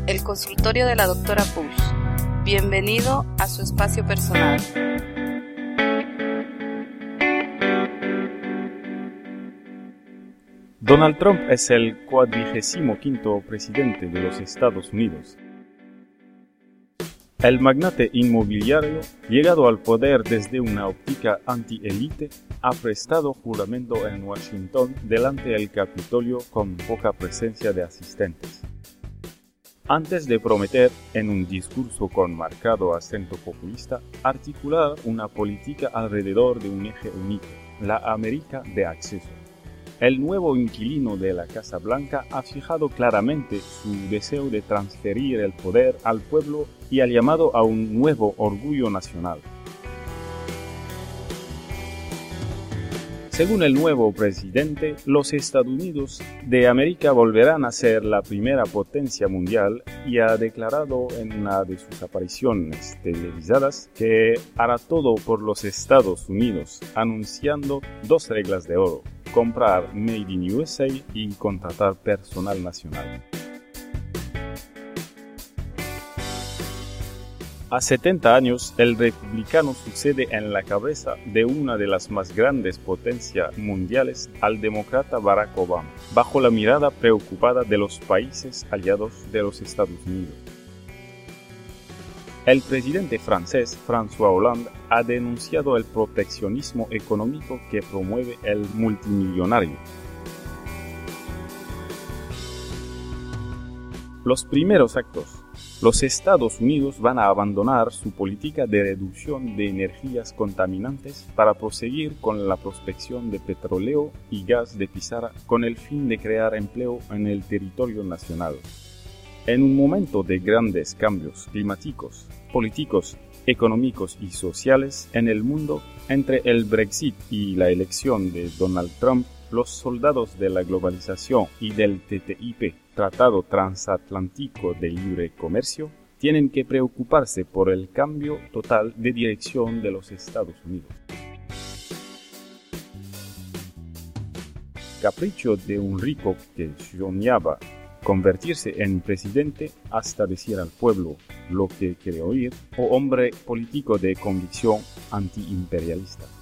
el consultorio de la doctora Push. Bienvenido a su espacio personal. Donald Trump es el 45º presidente de los Estados Unidos. El magnate inmobiliario, llegado al poder desde una óptica anti-élite, ha prestado juramento en Washington delante del Capitolio con poca presencia de asistentes. Antes de prometer, en un discurso con marcado acento populista, articular una política alrededor de un eje único, la América de acceso. El nuevo inquilino de la Casa Blanca ha fijado claramente su deseo de transferir el poder al pueblo y ha llamado a un nuevo orgullo nacional. Según el nuevo presidente, los Estados Unidos de América volverán a ser la primera potencia mundial y ha declarado en una de sus apariciones televisadas que hará todo por los Estados Unidos, anunciando 2 reglas de oro: comprar Made in USA y contratar personal nacional. A 70 años, el republicano sucede en la cabeza de una de las más grandes potencias mundiales al demócrata Barack Obama, bajo la mirada preocupada de los países aliados de los Estados Unidos. El presidente francés François Hollande ha denunciado el proteccionismo económico que promueve el multimillonario. Los primeros actos. Los Estados Unidos van a abandonar su política de reducción de energías contaminantes para proseguir con la prospección de petróleo y gas de pizarra con el fin de crear empleo en el territorio nacional. En un momento de grandes cambios climáticos, políticos, económicos y sociales en el mundo, entre el Brexit y la elección de Donald Trump, los soldados de la globalización y del TTIP, Tratado Transatlántico de Libre Comercio, tienen que preocuparse por el cambio total de dirección de los Estados Unidos. Capricho de un rico que soñaba convertirse en presidente hasta decir al pueblo lo que quiere oír, o hombre político de convicción antiimperialista.